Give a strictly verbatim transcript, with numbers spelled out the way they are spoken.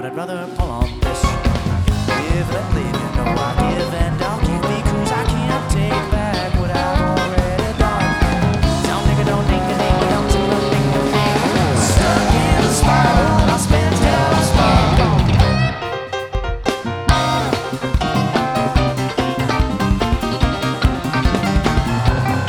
but I'd rather pull on this. If let the